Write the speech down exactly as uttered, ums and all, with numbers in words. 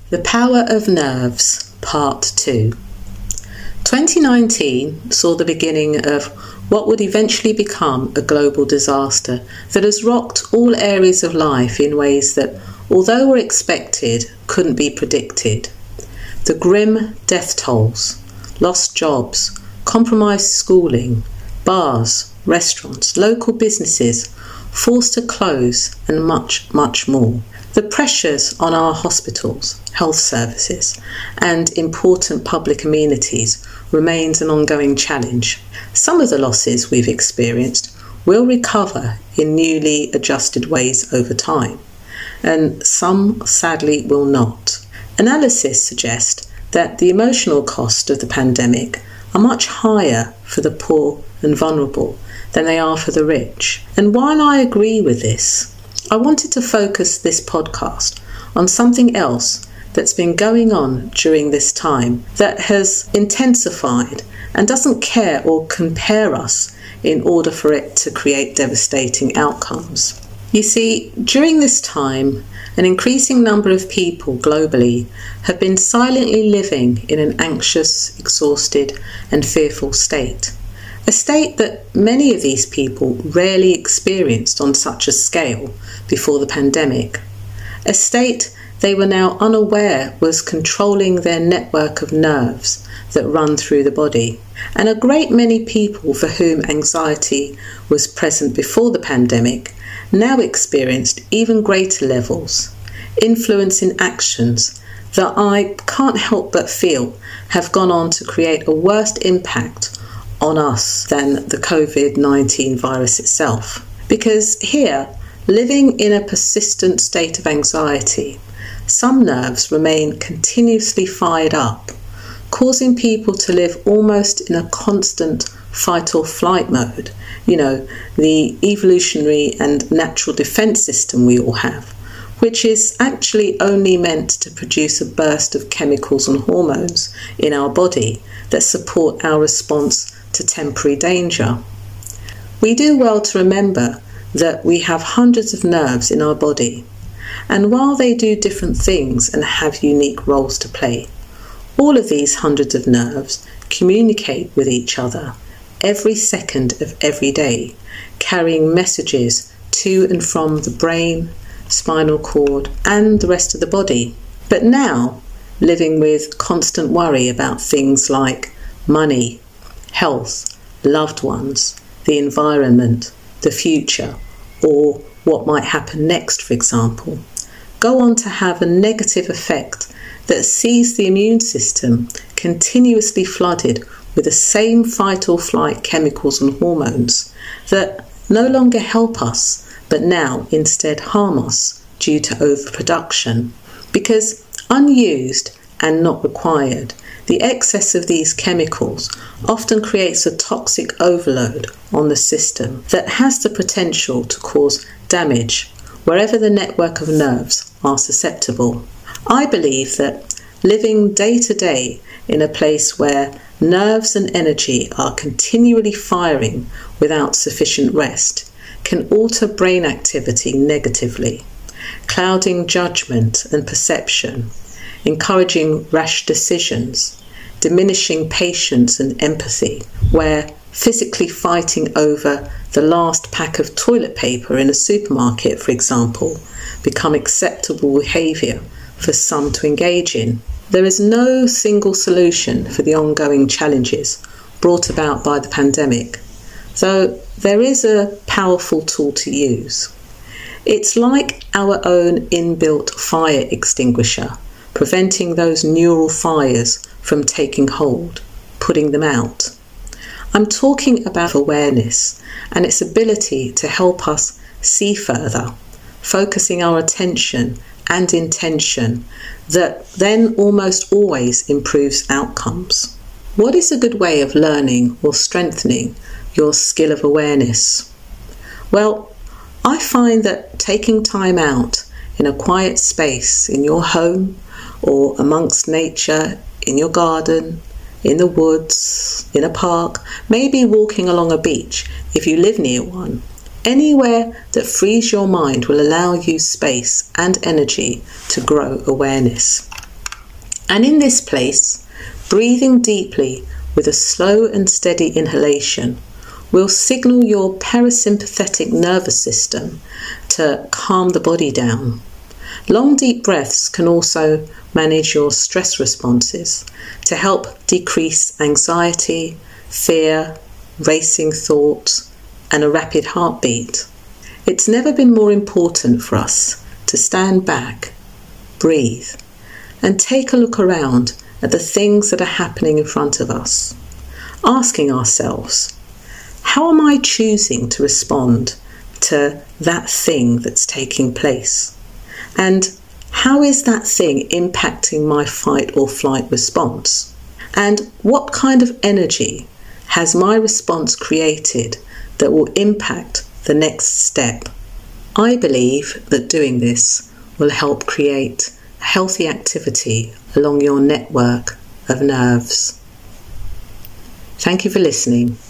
The Power of Nerves, Part two. twenty nineteen saw the beginning of what would eventually become a global disaster that has rocked all areas of life in ways that, although were expected, couldn't be predicted. The grim death tolls, lost jobs, compromised schooling, bars, restaurants, local businesses forced to close, and much, much more. The pressures on our hospitals, health services, and important public amenities remains an ongoing challenge. Some of the losses we've experienced will recover in newly adjusted ways over time, and some sadly will not. Analysis suggest that the emotional cost of the pandemic are much higher for the poor and vulnerable than they are for the rich. And while I agree with this, I wanted to focus this podcast on something else that's been going on during this time that has intensified and doesn't care or compare us in order for it to create devastating outcomes. You see, during this time, an increasing number of people globally have been silently living in an anxious, exhausted, and fearful state. A state that many of these people rarely experienced on such a scale before the pandemic. A state they were now unaware was controlling their network of nerves that run through the body. And a great many people for whom anxiety was present before the pandemic now experienced even greater levels, influencing actions that I can't help but feel have gone on to create a worse impact on us than the covid nineteen virus itself. Because here, living in a persistent state of anxiety, some nerves remain continuously fired up, causing people to live almost in a constant fight or flight mode. You know, the evolutionary and natural defense system we all have, which is actually only meant to produce a burst of chemicals and hormones in our body that support our response to temporary danger. We do well to remember that we have hundreds of nerves in our body, and while they do different things and have unique roles to play, all of these hundreds of nerves communicate with each other every second of every day, carrying messages to and from the brain, spinal cord, and the rest of the body. But now, living with constant worry about things like money, health, loved ones, the environment, the future, or what might happen next, for example, go on to have a negative effect that sees the immune system continuously flooded with the same fight or flight chemicals and hormones that no longer help us, but now instead harm us due to overproduction. Because unused and not required, the excess of these chemicals often creates a toxic overload on the system that has the potential to cause damage wherever the network of nerves are susceptible. I believe that living day to day in a place where nerves and energy are continually firing without sufficient rest can alter brain activity negatively, clouding judgment and perception, encouraging rash decisions, diminishing patience and empathy, where physically fighting over the last pack of toilet paper in a supermarket, for example, become acceptable behaviour for some to engage in. There is no single solution for the ongoing challenges brought about by the pandemic, though there is a powerful tool to use. It's like our own inbuilt fire extinguisher, preventing those neural fires from taking hold, putting them out. I'm talking about awareness and its ability to help us see further, focusing our attention and intention that then almost always improves outcomes. What is a good way of learning or strengthening your skill of awareness? Well, I find that taking time out in a quiet space in your home or amongst nature, in your garden, in the woods, in a park, maybe walking along a beach if you live near one, anywhere that frees your mind will allow you space and energy to grow awareness. And in this place, breathing deeply with a slow and steady inhalation will signal your parasympathetic nervous system to calm the body down. Long deep breaths can also manage your stress responses to help decrease anxiety, fear, racing thoughts, and a rapid heartbeat. It's never been more important for us to stand back, breathe, and take a look around at the things that are happening in front of us, asking ourselves, how am I choosing to respond to that thing that's taking place? And how is that thing impacting my fight or flight response? And what kind of energy has my response created that will impact the next step? I believe that doing this will help create a healthy activity along your network of nerves. Thank you for listening.